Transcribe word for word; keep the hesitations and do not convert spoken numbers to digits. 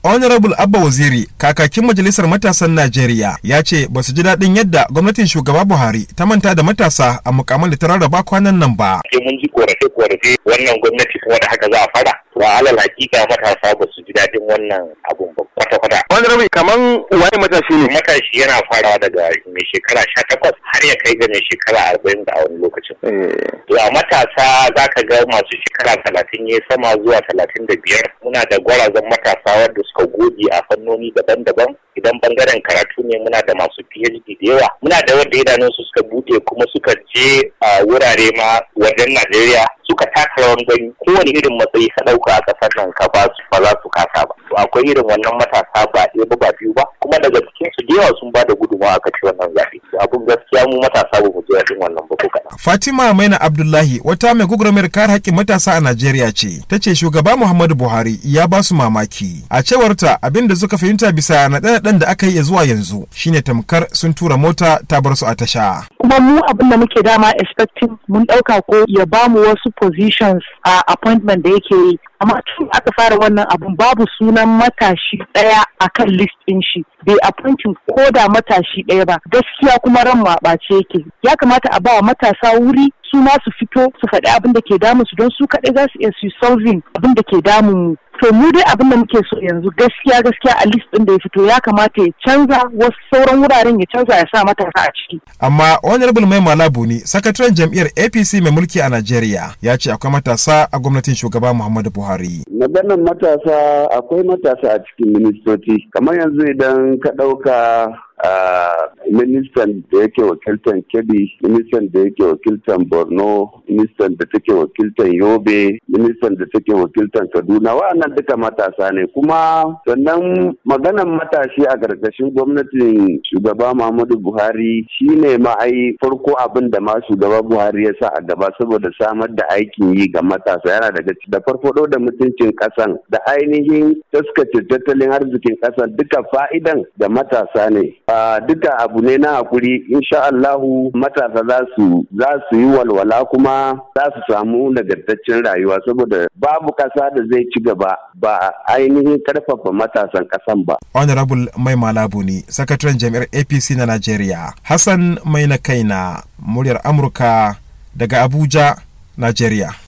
Honorable Abba Waziri, kakakin Majalisar Matasan Najeriya, ya ce ba su ji daɗin yadda gwamnatin shugaba Buhari ta manta da matasa a mukaman da ta rarraba kwanan nan ba. Mun ji korafe-korafe wannan gwamnati kuma da haka za a fara. Ba alal hakika matasa ba su ji daɗin wannan abun ba kwata-kwata. Honorable kaman waye matashi ne? Matashi yana farawa daga mai shekara sha takwas har ya kai ga mai shekara arba'in da a wani lokacin. To a matasa za ka ga masu shekara talatin ya sama zuwa talatin da biyar. Muna da gwarazan matasa wanda suka goge a fannoni daban-daban. Idan bangaren karatu ne muna da masu P H D da yawa. Muna da wanda idanunsu suka buɗe kuma suka je a wurare ma wajen Najeriya suka taka rawan gani kowane irin matsayi ka ɗauka a ƙasar nan ka ba su ba za su kasa ba. To akwai irin wannan matasa ba ɗaya ba ba biyu ba kuma daga cikin su da yawa sun ba da gudunmawa aka ci wannan zaɓe. Abun gaskiya mu matasa ba mu ji daɗin wannan ba ko kaɗan. Fatima Maina Abdullahi wata mai gwagwarmayar kare haƙƙin matasa a Najeriya ce. Ta ce shugaba Muhammadu Buhari ya ba su mamaki. A cewarta abin da suka fahimta bisa naɗe-naɗen da aka yi zuwa yanzu shine tamkar sun tura mota ta bar su a tasha. Kuma mu abin da muke dama expecting mun ɗauka ko ya ba mu wasu positions a appointment da yake yi. Amma tun aka fara wannan abun babu sunan matashi ɗaya a kan list ɗin shi. Bai appointing ko da matashi ɗaya ba. Gaskiya kuma ran maɓace yake. Ya kamata a ba matasa wuri su ma su fito su faɗi abin da ke damun su don su kaɗai za su iya su solving abin da ke damun mu. To mu dai abin da muke so yanzu gaskiya gaskiya a list ɗin da ya fito ya kamata ya canza wasu sauran wuraren ya canza ya sa matasa a ciki. Amma Honorable Mai Malabu ne sakataren jam'iyyar A P C mai mulki a Najeriya ya ce akwai matasa a gwamnatin shugaba Muhammadu Buhari. Maganar matasa akwai matasa a cikin ministoci kamar yanzu idan ka ɗauka Uh, ministan da yake wakiltan Kebbi, ministan da yake wakiltan Borno, ministan da take wakiltan Yobe, ministan da take wakiltan Kaduna, wa'annan duka matasa ne. Kuma sannan maganan matashi a ƙarƙashin gwamnatin shugaba Muhammadu Buhari shine ma ai farko abin da ma shugaba Buhari ya sa a gaba saboda samar da aikin yi ga matasa yana daga da farfado da mutuncin ƙasan da ainihin taskace tattalin arzikin ƙasan duka fa'idan da matasa ne. Uh, duka abu ne na hakuri insha Allahu matasa za su za su yi walwala kuma za su samu nagartaccen rayuwa saboda babu kasa da zai ci gaba ba ainihin karfafa matasan kasan ba. Honorable Mai Malabu ne sakataren jami'ar A P C na Najeriya. Hassan Mai na kaina muryar Amurka daga Abuja, Najeriya.